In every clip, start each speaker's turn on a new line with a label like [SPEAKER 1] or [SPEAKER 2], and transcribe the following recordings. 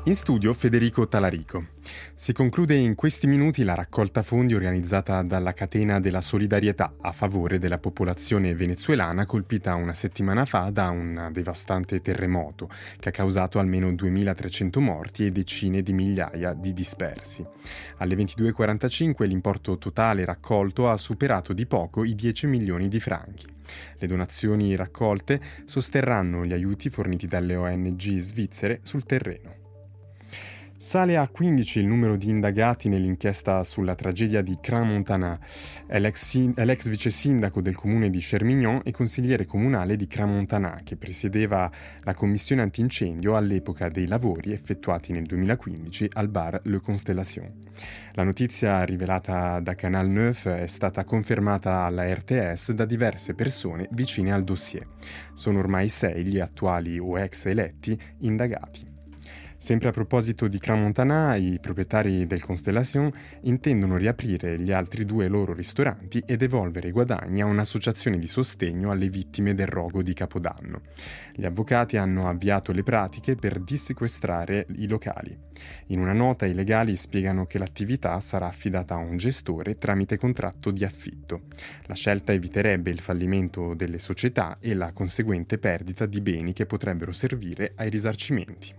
[SPEAKER 1] In studio Federico Talarico. Si conclude in questi minuti la raccolta fondi organizzata dalla Catena della Solidarietà a favore della popolazione venezuelana colpita una settimana fa da un devastante terremoto che ha causato almeno 2.300 morti e decine di migliaia di dispersi. Alle 22.45 l'importo totale raccolto ha superato di poco i 10 milioni di franchi. Le donazioni raccolte sosterranno gli aiuti forniti dalle ONG svizzere sul terreno. Sale a 15 il numero di indagati nell'inchiesta sulla tragedia di Crans-Montana. È l'ex vice sindaco del comune di Chermignon e consigliere comunale di Crans-Montana, che presiedeva la commissione antincendio all'epoca dei lavori effettuati nel 2015 al bar Le Constellation. La notizia rivelata da Canal 9 è stata confermata alla RTS da diverse persone vicine al dossier. Sono ormai 6 gli attuali o ex eletti indagati. Sempre a proposito di Crans-Montana, i proprietari del Constellation intendono riaprire gli altri 2 loro ristoranti e devolvere i guadagni a un'associazione di sostegno alle vittime del rogo di Capodanno. Gli avvocati hanno avviato le pratiche per dissequestrare i locali. In una nota i legali spiegano che l'attività sarà affidata a un gestore tramite contratto di affitto. La scelta eviterebbe il fallimento delle società e la conseguente perdita di beni che potrebbero servire ai risarcimenti.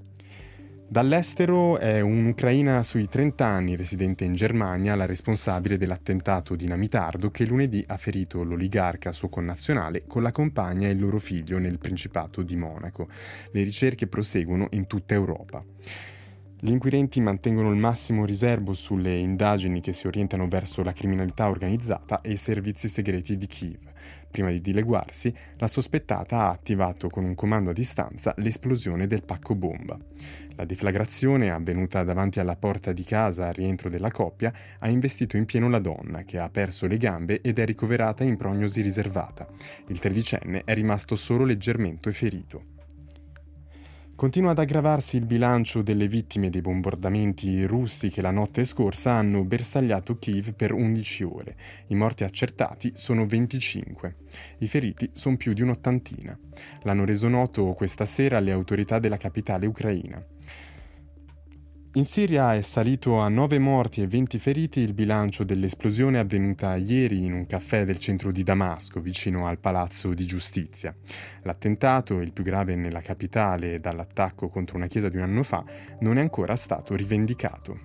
[SPEAKER 1] Dall'estero è un'ucraina sui 30 anni residente in Germania la responsabile dell'attentato dinamitardo che lunedì ha ferito l'oligarca suo connazionale con la compagna e il loro figlio nel Principato di Monaco. Le ricerche proseguono in tutta Europa. Gli inquirenti mantengono il massimo riservo sulle indagini che si orientano verso la criminalità organizzata e i servizi segreti di Kiev. Prima di dileguarsi, la sospettata ha attivato con un comando a distanza l'esplosione del pacco bomba. La deflagrazione, avvenuta davanti alla porta di casa al rientro della coppia, ha investito in pieno la donna, che ha perso le gambe ed è ricoverata in prognosi riservata. Il tredicenne è rimasto solo leggermente ferito. Continua ad aggravarsi il bilancio delle vittime dei bombardamenti russi che la notte scorsa hanno bersagliato Kiev per 11 ore. I morti accertati sono 25. I feriti sono più di un'ottantina. L'hanno reso noto questa sera le autorità della capitale ucraina. In Siria è salito a 9 morti e 20 feriti il bilancio dell'esplosione avvenuta ieri in un caffè del centro di Damasco, vicino al Palazzo di Giustizia. L'attentato, il più grave nella capitale dall'attacco contro una chiesa di un anno fa, non è ancora stato rivendicato.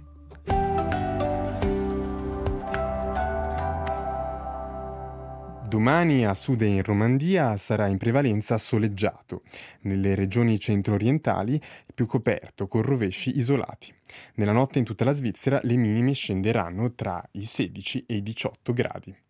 [SPEAKER 1] Domani a sud e in Romandia sarà in prevalenza soleggiato. Nelle regioni centro-orientali più coperto, con rovesci isolati. Nella notte in tutta la Svizzera le minime scenderanno tra i 16 e i 18 gradi.